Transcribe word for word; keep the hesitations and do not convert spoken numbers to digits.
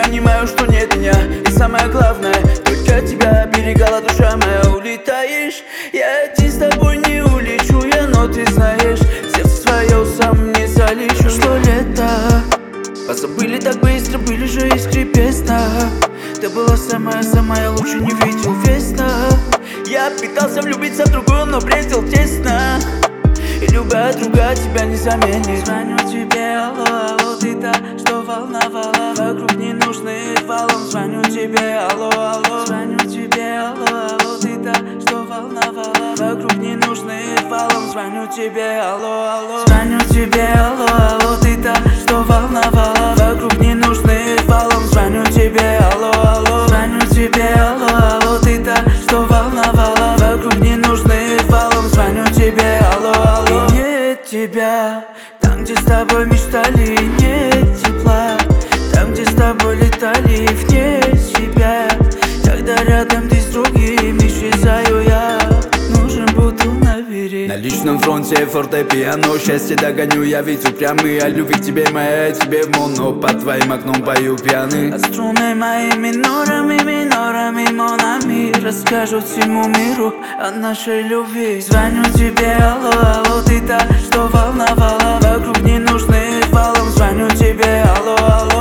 понимаю, что нет меня. И самое главное, только тебя оберегала душа моя. Улетаешь, я один с тобой не улечу я, но ты знаешь, сердце свое сам не залечу. Что лето, позабыли так быстро, были же искры песна. Ты была самая-самая лучшая, не видел весно. Я пытался влюбиться в другую, но бредил тесно. И любая другая тебя не заменит. Звоню тебе, алло, алло, ты та, что волновала вокруг ненужных валом. Звоню тебе, алло, алло, звоню тебе, алло, алло, ты та, что волновала вокруг ненужных валом. Звоню тебе, алло, алло, звоню тебе, алло, алло, ты та, что волновала вокруг ненужных валом. Звоню тебе, алло, алло, звоню тебе, алло, алло, ты та, что волновала вокруг ненужных валом. Звоню тебе, алло, алло. И нет тебя там, где с тобой мечтали, нет тепла. Там, где с тобой летали вне себя. Когда рядом ты с другим, исчезаю я. Нужен бутыл набери. На личном фронте фортепиано, счастье догоню я, ведь упрямый. А любви к тебе моя, тебе в моно, под твоим окном пою пьяный. А струны мои минорами, минорами, монами расскажут всему миру о нашей любви. Звоню тебе, алло, алло, ты та, что волновала вокруг ненужных валом. Звоню тебе, алло, алло,